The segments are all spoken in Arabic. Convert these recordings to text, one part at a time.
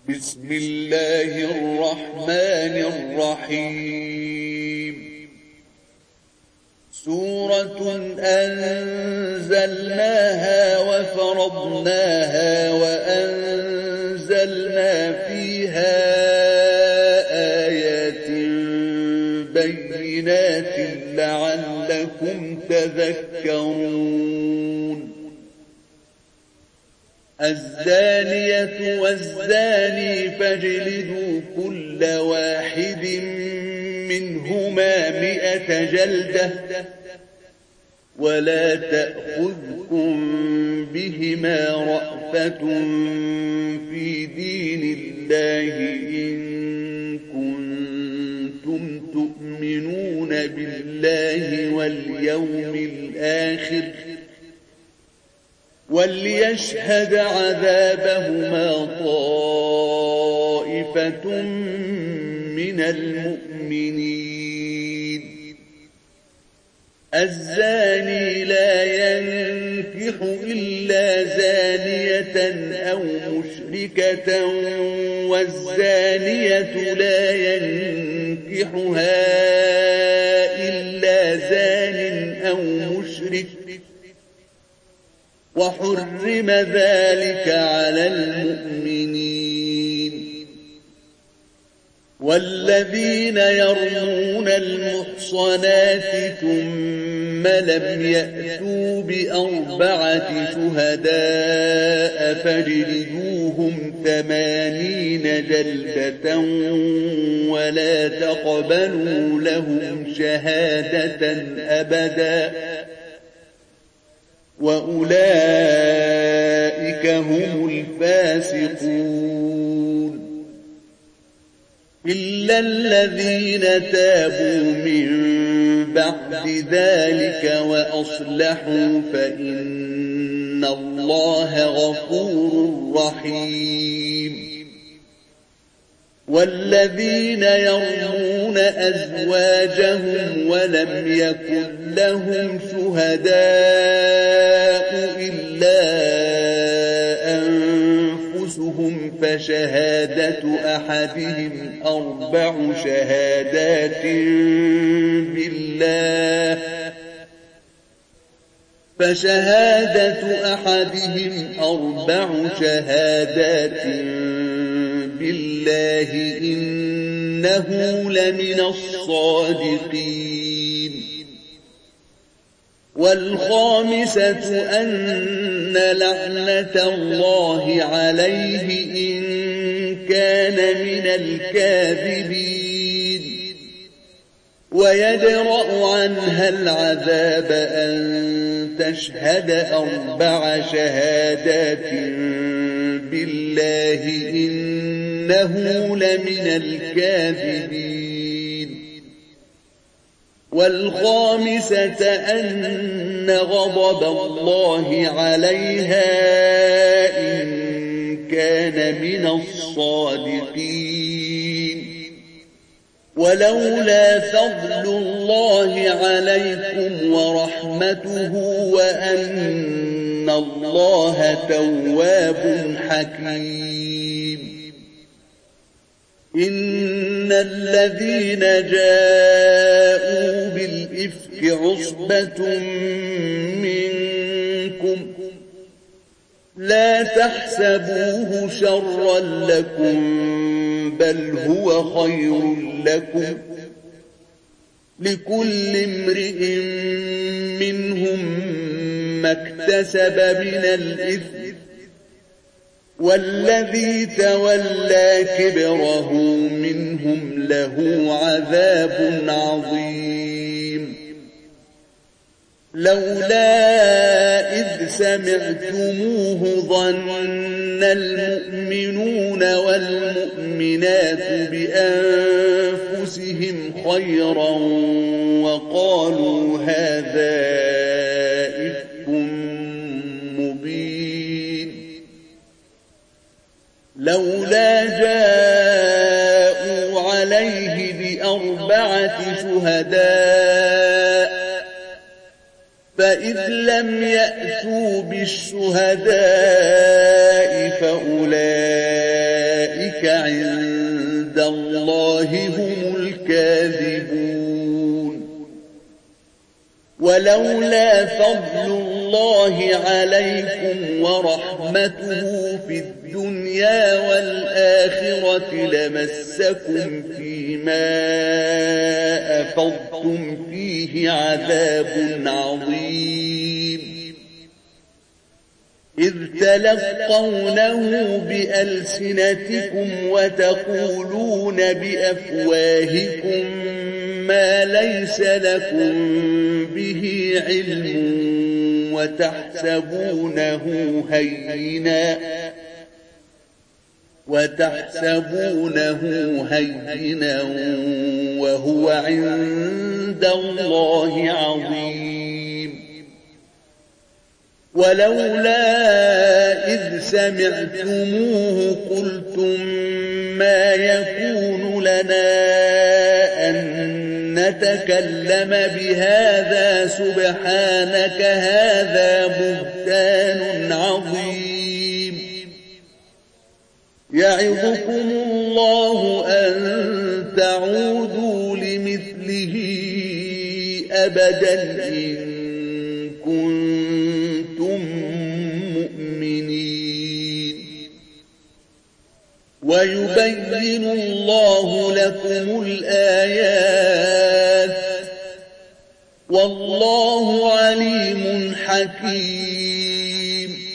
بسم الله الرحمن الرحيم سورة أنزلناها وفرضناها وأنزلنا فيها آيات بينات لعلكم تذكرون الزانية والزاني فاجلدوا كل واحد منهما 100 جلدة ولا تأخذكم بهما رأفة في دين الله إن كنتم تؤمنون بالله واليوم الآخر وليشهد عذابهما طائفة من المؤمنين الزاني لا ينكح إلا زانية أو مشركة والزانية لا ينكحها إلا زان أو مشرك وحرم ذلك على المؤمنين والذين يرمون المحصنات ثم لم يأتوا ب4 شهداء فاجلدوهم 80 جلدة ولا تقبلوا لهم شهادة أبدا وأولئك هم الفاسقون إلا الذين تابوا من بعد ذلك وأصلحوا فإن الله غفور رحيم والذين يرمون أزواجهم ولم يكن لهم شهداء إلا أنفسهم فشهادة أحدهم 4 شهادات بالله إنه لمن الصادقين والخامسة أن لعنة الله عليه إن كان من الكاذبين ويدرأ عنها العذاب أن تشهد 4 شهادات بالله إنه لمن الكاذبين والخامسة أن غضب الله عليها إن كان من الصادقين ولولا فضل الله عليكم ورحمته وأن الله تواب حكيم إن الذين جاءوا بالإفك عصبة منكم لا تحسبوه شرا لكم بل هو خير لكم لكل امرئ منهم ما اكتسب من الإثم والذي تولى كبره منهم له عذاب عظيم لولا إذ سمعتموه ظن المؤمنون والمؤمنات بأنفسهم خيرا وقالوا هذا إفك مبين لولا جاءوا عليه ب4 شهداء فإذ لم يأتوا بالشهداء فأولئك أولئك عند الله هم الكاذبون. ولولا فضل الله عليكم ورحمته في الدنيا والآخرة لمسكم فيما أفضتم فيه عذاب عظيم، إذ تلقونه بألسنتكم وتقولون بأفواهكم ما ليس لكم به علم وتحسبونه هينا وهو عند الله عظيم. ولولا إذ سمعتموه قلتم ما يكون لنا أن نتكلم بهذا سبحانك هذا بهتان عظيم. يعظكم الله أن تعودوا لمثله أبدا إن كنتم مؤمنين. ويبين الله لكم الآيات والله عليم حكيم.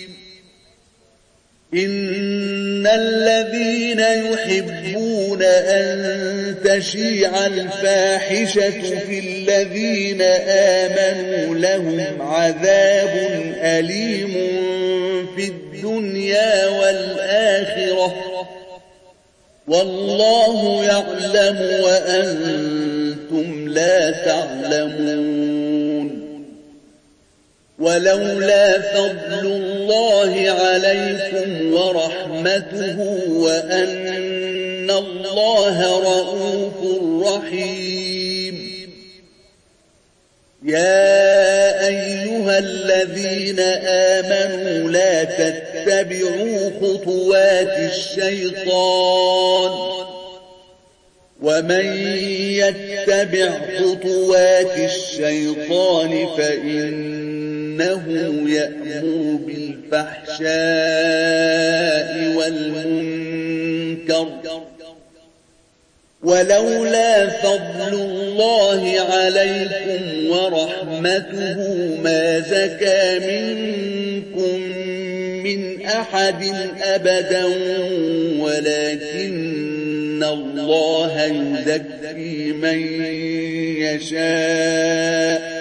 إن الذين يحبون أن تشيع الفاحشة في الذين آمنوا لهم عذاب أليم في الدنيا والآخرة والله يعلم وأنتم لا تعلمون. ولولا فضل الله عليكم ورحمته وأن الله رؤوف رحيم. يا أيها الذين آمنوا لا تتبعوا خطوات الشيطان ومن يتبع خطوات الشيطان فإنه يأمر بالفحشاء والمنكر. ولولا فضل الله عليكم ورحمته ما زكى منكم من أحد أبدا ولكن الله يزكي من يشاء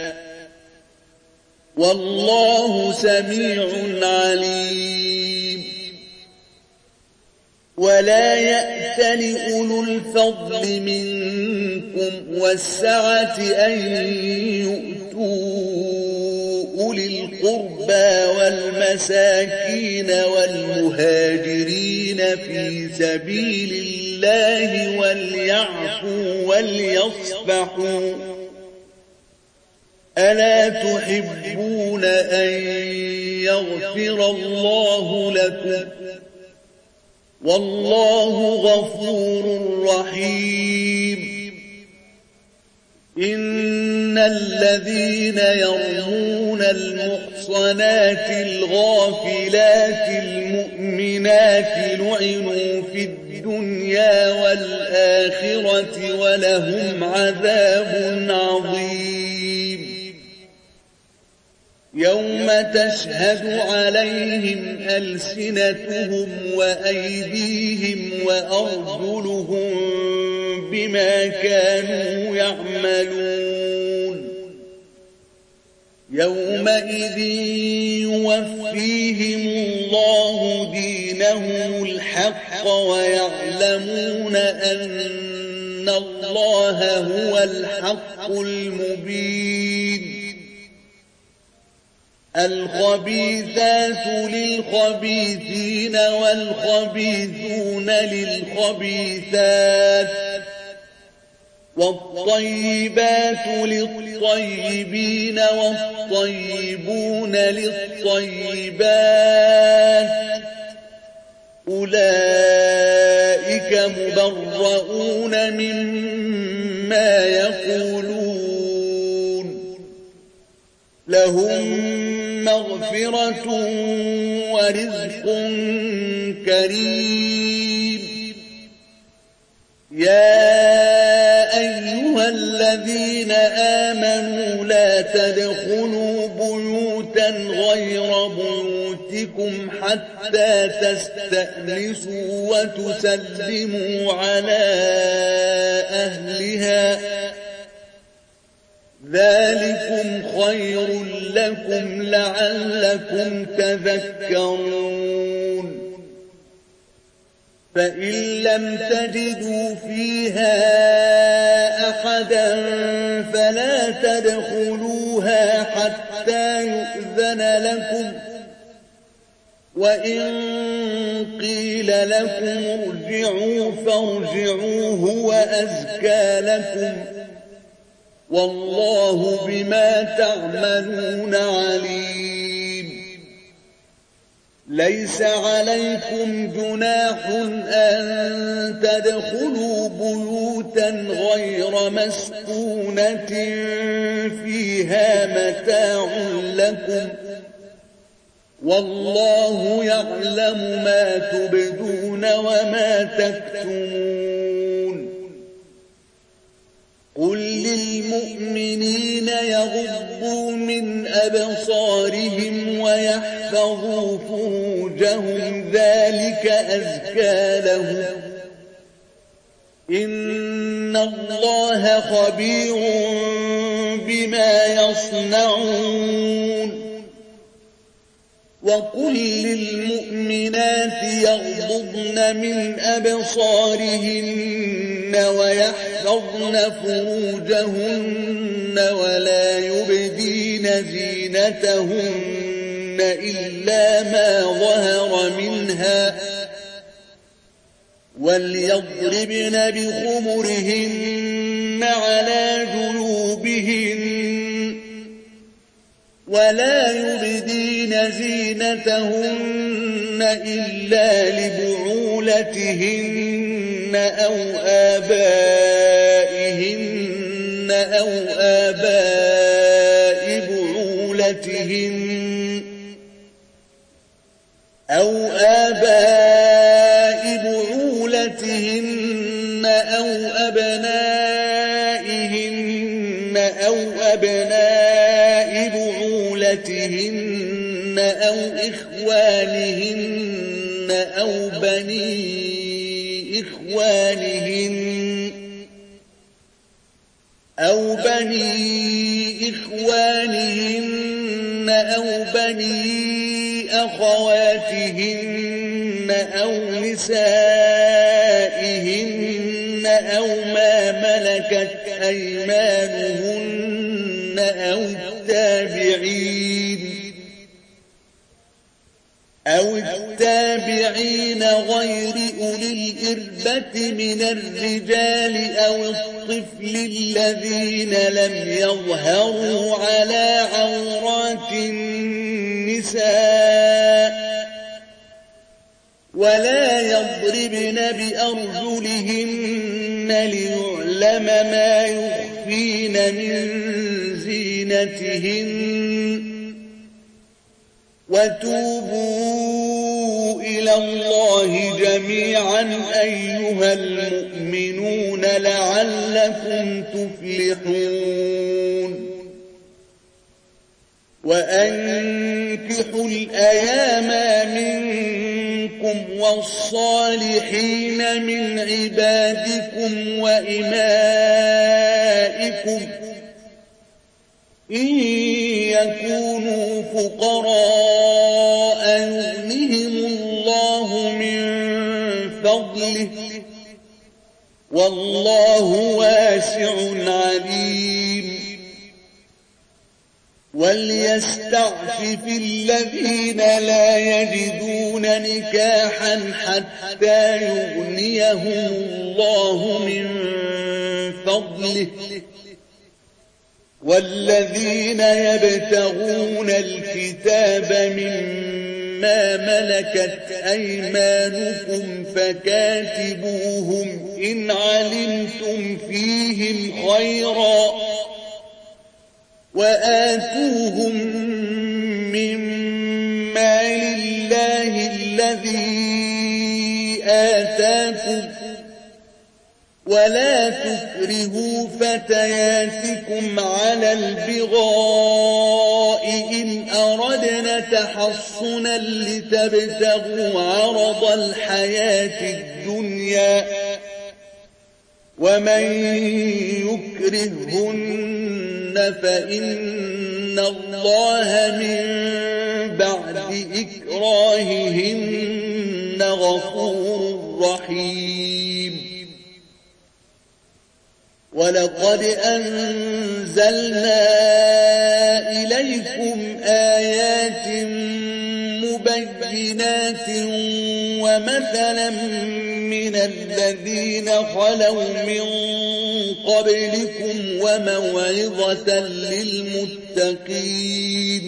والله سميع عليم. ولا يأتل أولو الفضل منكم والسعة أن يؤتوا أولي القربى والمساكين والمهاجرين في سبيل الله وليعفوا وليصفحوا ألا تحبون أن يغفر الله لكم والله غفور رحيم. إن الذين يرمون المحصنات الغافلات المؤمنات لعنوا في الدنيا والآخرة ولهم عذاب عظيم. يوم تشهد عليهم ألسنتهم وأيديهم وأرجلهم بما كانوا يعملون. يومئذ يوفيهم الله دينهم الحق ويعلمون أن الله هو الحق المبين. الخبيثات للخبيثين والخبيثون للخبيثات والطيبات للطيبين والطيبون للطيبات أولئك أولئك مبرؤون مما يقولون لهم مغفرة ورزق كريم يا أيها الذين آمنوا لا تدخلوا بيوتا غير بيوتكم حتى تستأنسوا وتسلموا على أهلها ذلكم خير لكم لعلكم تذكرون فإن لم تجدوا فيها أحدا فلا تدخلوها حتى يؤذن لكم وإن قيل لكم ارجعوا فارجعوا هو أزكى لكم والله بما تعملون عليم ليس عليكم جناح أن تدخلوا بيوتا غير مسكونة فيها متاع لكم والله يعلم ما تبدون وما تكتمون قل للمؤمنين يغضوا من أبصارهم ويحفظوا فروجهم ذلك أزكى لهم إن الله خبير بما يصنعون وقل للمؤمنات يغضضن من أبصارهن ويحفظن فروجهن ولا يبدين زينتهن إلا ما ظهر منها وليضربن بخمرهن على جيوبهن ولا يبدين زينتهن إلا لبعولتهن أو آبائهن أو آباء بعولتهن أو أبنائهن أو أبناء بعولتهن أو إخوانهن أو بني إخوانهن أو بني أخواتهن أو نسائهن أو ما ملكت أيمانهن أو التابعين غير أولي الإربة من الرجال أو الطفل الذين لم يظهروا على عورات النساء ولا يضربن بأرجلهن ليعلم ما يخفين من زينتهن وتوبوا إلى الله جميعا أيها المؤمنون لعلكم تفلحون وأنكحوا الأيام منكم والصالحين من عبادكم وإمائكم إن يكونوا فقراء يغنهم الله من فضله والله واسع عليم وليستعفف الذين لا يجدون نكاحا حتى يغنيهم الله من فضله والذين يبتغون الكتاب مما ملكت أيمانكم فكاتبوهم إن علمتم فيهم خيرا وآتوهم من مال الله الذي آتاكم ولا تكرهوا فتياتكم على البغاء إن أردنا تحصنا لتبتغوا عرض الحياة الدنيا ومن يكرهن فإن الله من بعد إكراههن غفور رحيم ولقد أنزلنا إليكم آيات مبينات ومثلا من الذين خلوا من قبلكم وموعظة للمتقين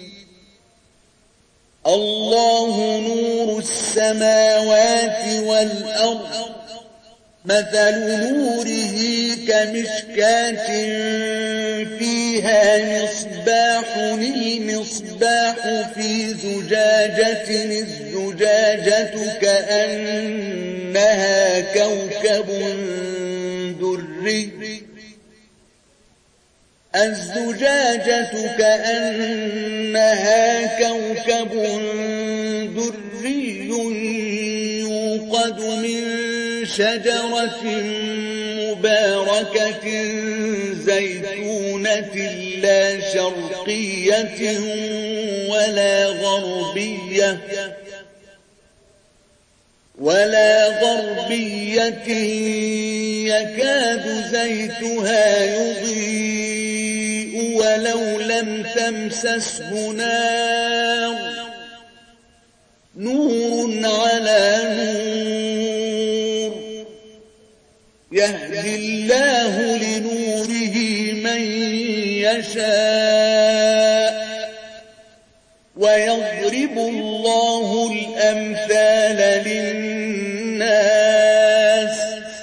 الله نور السماوات والأرض مثل نوره كمشكاة فيها مصباح المصباح في زجاجة الزجاجة كأنها كوكب دري الزجاجة كأنها كوكب دري يوقد من شجرة مباركة زيتونة لا شرقية ولا غربية يكاد زيتها يضيء ولو لم تمسسه نار نور على نور يهدي الله لنوره من يشاء ويضرب الله الأمثال للناس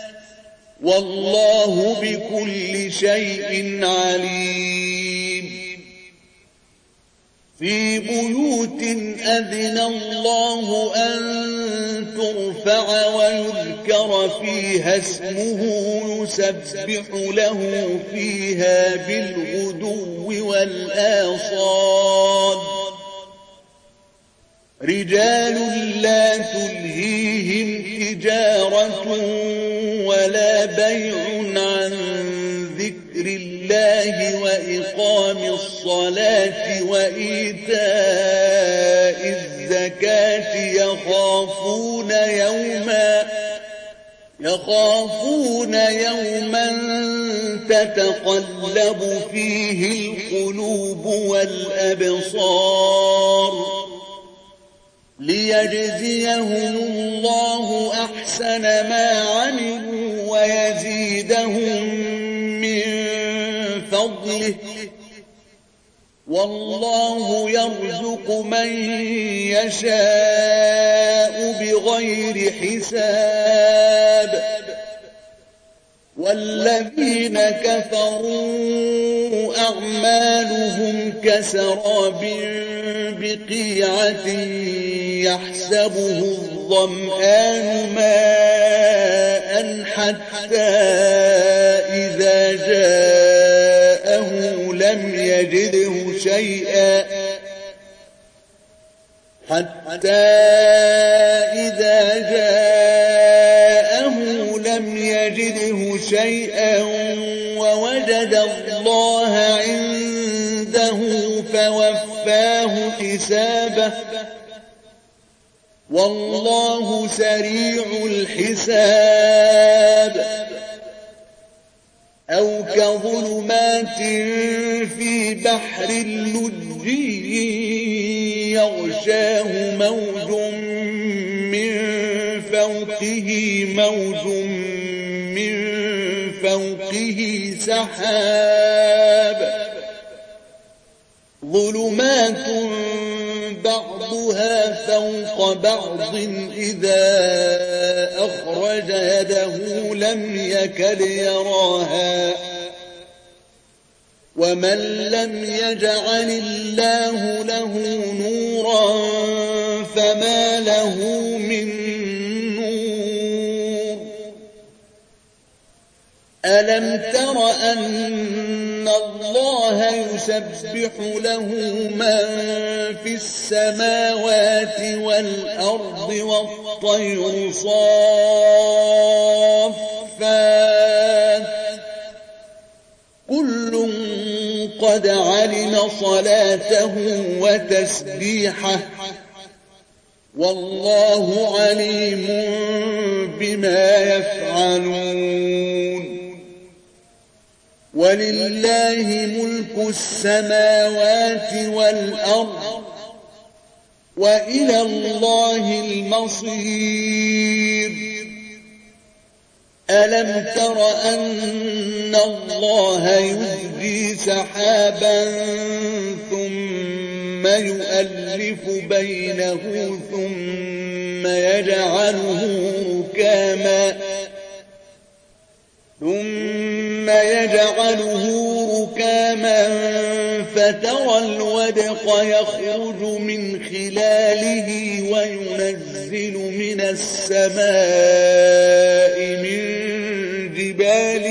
والله بكل شيء عليم في بيوت أذن الله أن ترفع ويذكر فيها اسمه يسبح له فيها بالغدو والآصال رجال لا تلهيهم تجارة ولا بيع عن ذكر الله وإقام الصلاة وإيتاء الزكاة يخافون يوما تتقلب فيه القلوب والأبصار ليجزيهم الله أحسن ما عملوا ويزيدهم من فضله والله يرزق من يشاء بغير حساب والذين كفروا أعمالهم كسراب بقيعة يحسبه الظمآن ماء حتى إذا جاءه لم يجده شيئا ووجد الله عنده فوفاه حسابه والله سريع الحساب أو كظلمات في بحر اللجي يغشاه موج من فوقه سحاب ظلمات بعضها فوق بعض إذا أخرج يده لم يكد يراها ومن لم يجعل الله له نورا فما له من نور ألم تر أن الله يسبح له من في السماوات والأرض والطير صافات كل قد علم صلاته وتسبيحه والله عليم بما يفعلون ولله ملك السماوات والأرض وإلى الله المصير ألم تر أن الله يزجي سحابا ثم يؤلف بينه ثم يجعله ركاما فترى الودق يخرج من خلاله وينزل من السماء من جبال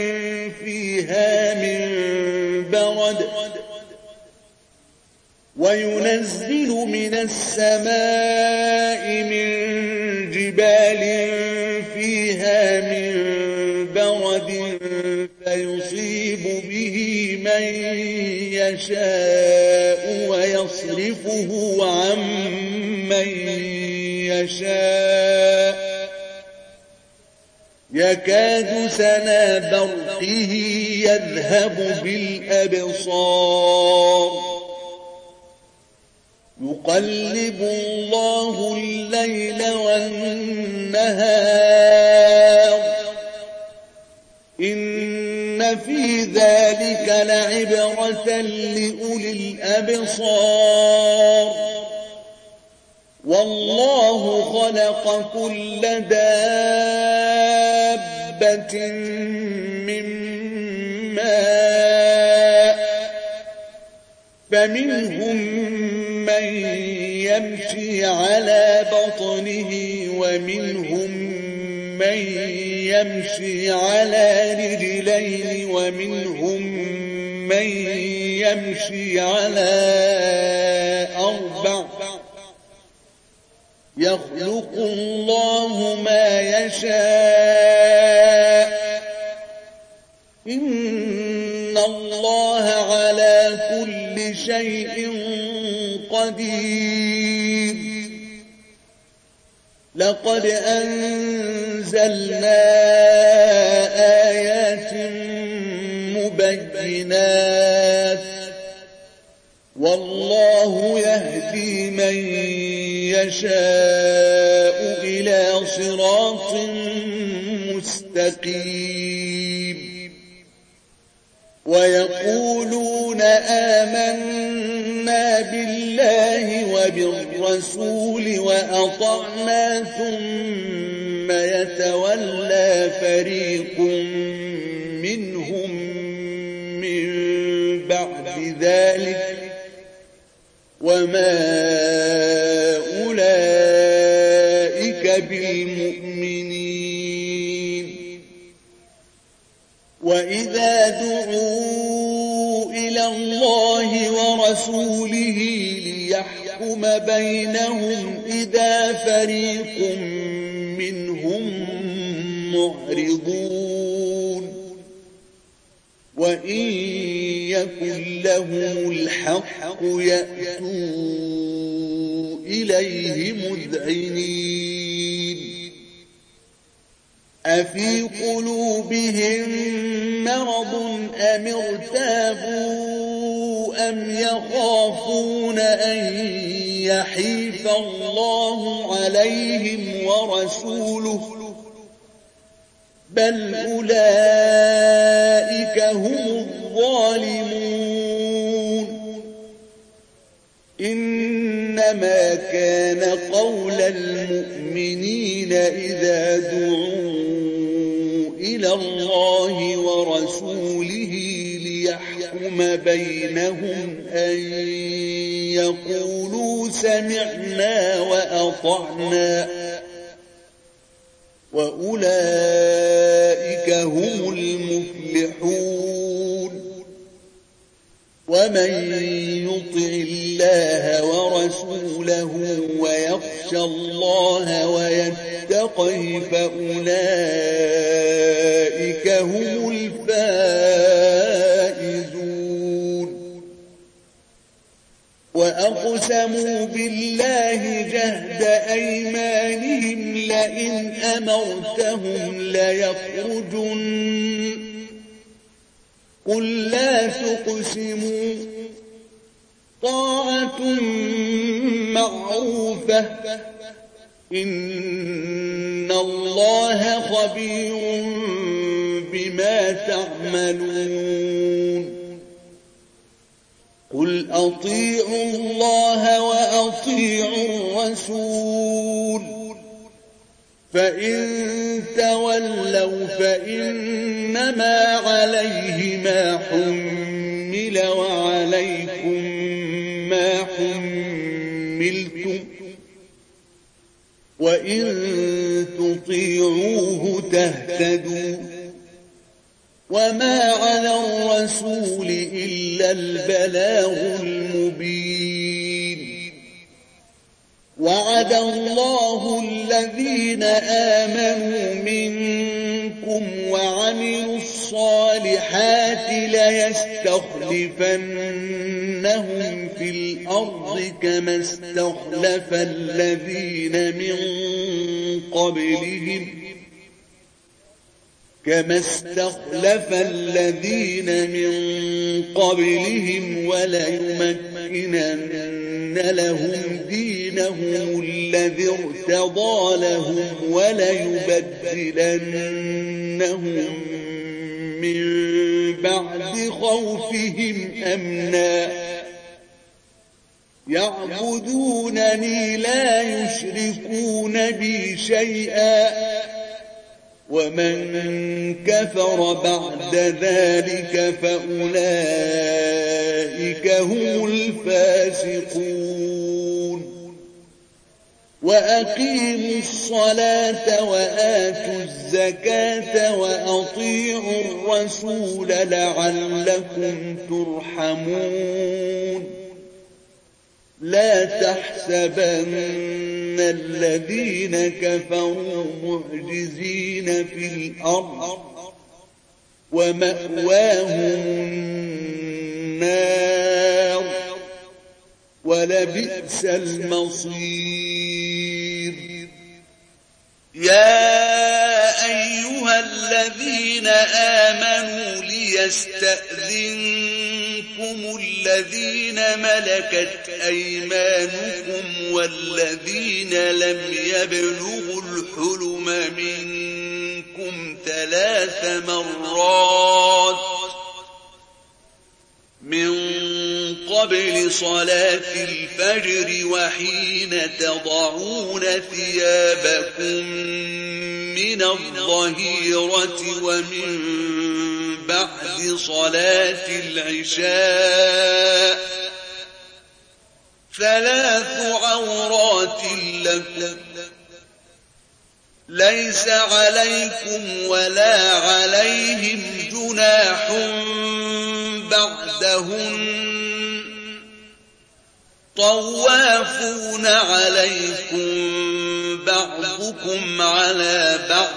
فيها من برد فيصيب به من يشاء ويصرفه عن من يشاء يكاد سنا برقه يذهب بالأبصار يقلب الله الليل والنهار إن في ذلك لعبرة لأولي الأبصار والله خلق كل دابة من ماء فمنهم من يمشي على بطنه ومنهم من يمشي على رجلين ومنهم من يمشي على أربع يخلق الله ما يشاء إن الله على كل شيء قدير لقد أنزلنا آيات مبينات والله يهدي من يشاء إلى صراط مستقيم ويقولون آمنا بالله وبالرسول وأطعنا ثم يتولى فريق منهم من بعد ذلك وما أولئك بالمؤمنين وإذا دعوا إلى الله ورسوله ليحكم بينهم إذا فريق منهم معرضون وإن يكن لهم الحق يأتوا إليه مذعنين أفي قلوبهم مرض أم ارتابوا أم يخافون أن يحيف الله عليهم ورسوله بل أولئك هم الظالمون إن إنما كان قول المؤمنين إذا دعوا إلى الله ورسوله ليحكم بينهم أن يقولوا سمعنا وأطعنا وأولئك هم المفلحون. ومن يطع الله ورسوله ويخشى الله ويتقه فأولئك هم الفائزون. وأقسموا بالله جهد أيمانهم لئن أمرتهم ليخرجن قل لا تقسموا طاعة معروفة إن الله خبير بما تعملون. قل أطيعوا الله وأطيعوا الرسول فإن تولوا فإنما عليه ما حمل وعليكم ما حملتم وإن تطيعوه تهتدوا وما على الرسول إلا البلاغ المبين. وعد الله الذين آمنوا منكم وعملوا الصالحات ليستخلفنهم في الأرض كما استخلف الذين من قبلهم وليمكنن لهم دينهم الذي ارتضى لهم وليبدلنهم من بعد خوفهم أمنا يعبدونني لا يشركون بي شيئا ومن كفر بعد ذلك فأولئك هم الفاسقون. وأقيموا الصلاة وآتوا الزكاة وأطيعوا الرسول لعلكم ترحمون. لا تحسبن الذين كفروا معجزين في الأرض ومأواهم النار ولبئس المصير. يا أيها الذين آمنوا ليستأذنكم الذين ملكت أيمانكم والذين لم يبلغوا الحلم منكم 3 مرات من قبل صلاة الفجر وحين تضعون ثيابكم من الظهيرة ومن بعد صلاة العشاء 3 عورات لكم ليس عليكم ولا عليهم جناح بعدهن طوافون عليكم بعضكم على بعض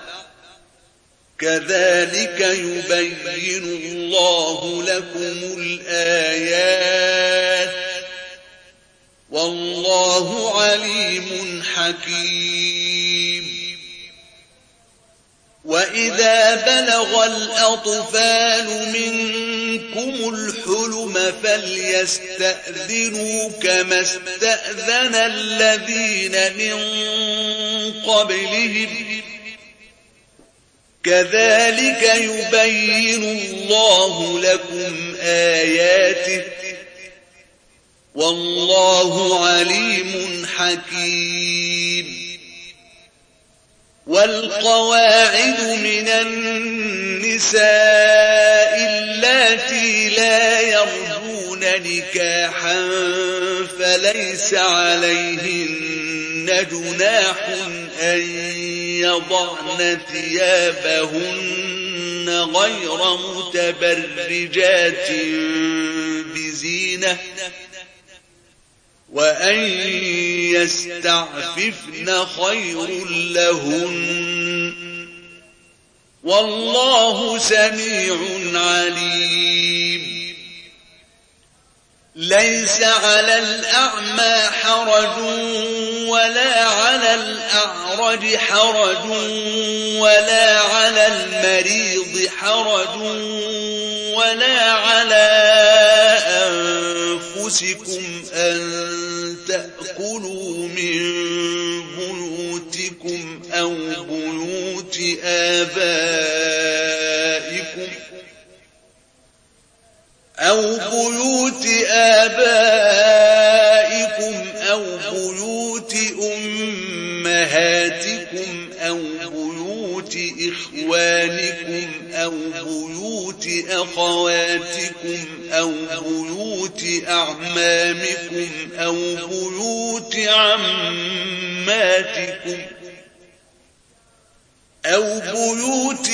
كذلك يبين الله لكم الآيات والله عليم حكيم. وإذا بلغ الأطفال منكم الحلم فليستأذنوا كما استأذن الذين من قبلهم كذلك يبين الله لكم آياته والله عليم حكيم. والقواعد من النساء اللاتي لا يرجون نكاحا فليس عليهن جناح أن يضعن ثيابهن غير متبرجات بزينة وأن يستعففن خير لهن والله سميع عليم. ليس على الأعمى حرج ولا على الأعرج حرج ولا على المريض حرج ولا على أنفسكم أن تأكلوا من بيوتكم أو بيوت آبائكم أو بيوت أمهاتكم أو بيوت إخوانكم أو بيوت أخواتكم أو بيوت أعمامكم أو بيوت عماتكم أو بيوت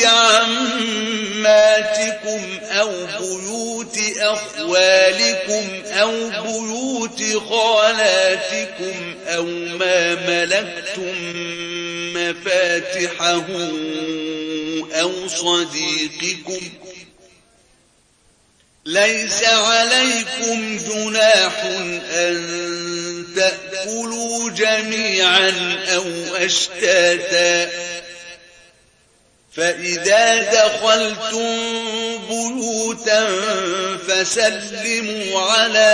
أخوالكم أو بيوت خالاتكم أو ما ملكتم مفاتحه أو صديقكم. ليس عليكم جناح أن تأكلوا جميعا أو أشتاتا فإذا دخلتم بيوتا فسلموا على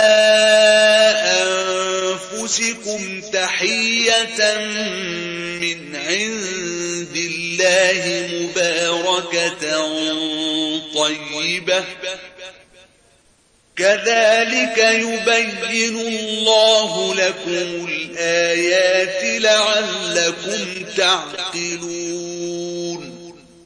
أنفسكم تحية من عند الله مباركة طيبة كذلك يبين الله لكم الآيات لعلكم تعقلون.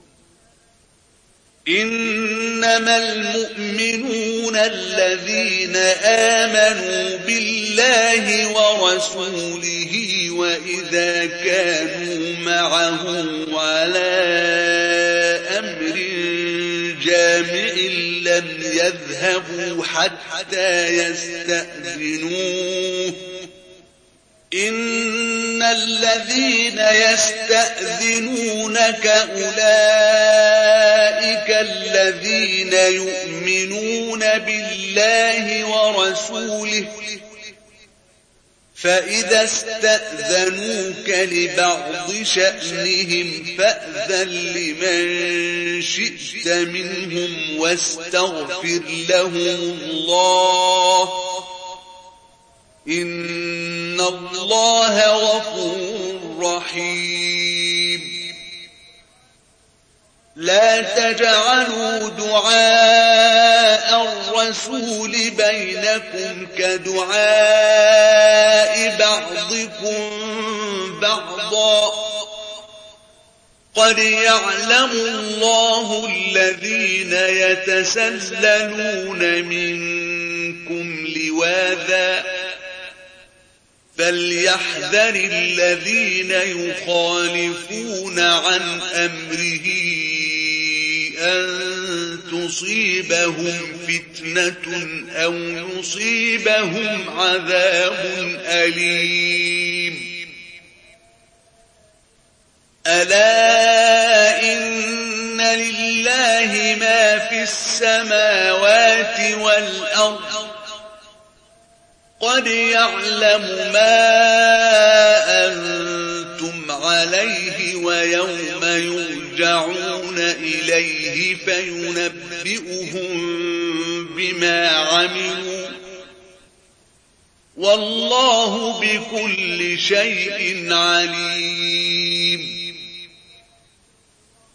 إنما المؤمنون الذين آمنوا بالله ورسوله وإذا كانوا معه على أمر جامع لم يذهبوا حتى يستأذنوه. إن الذين يستأذنونك أولئك الذين يؤمنون بالله ورسوله فإذا استأذنوك لبعض شأنهم فأذن لمن شئت منهم واستغفر لهم الله إن الله غفور رحيم. لا تجعلوا دعاء الرسول بينكم كدعاء بعضكم بعضا قد يعلم الله الذين يتسللون منكم لواذا فليحذر الذين يخالفون عن أمره أن تصيبهم فتنة أو يصيبهم عذاب أليم. ألا إن لله ما في السماوات والأرض قد يعلم ما أنتم عليه ويوم يرجعون إليه فينبئهم بما عملوا والله بكل شيء عليم.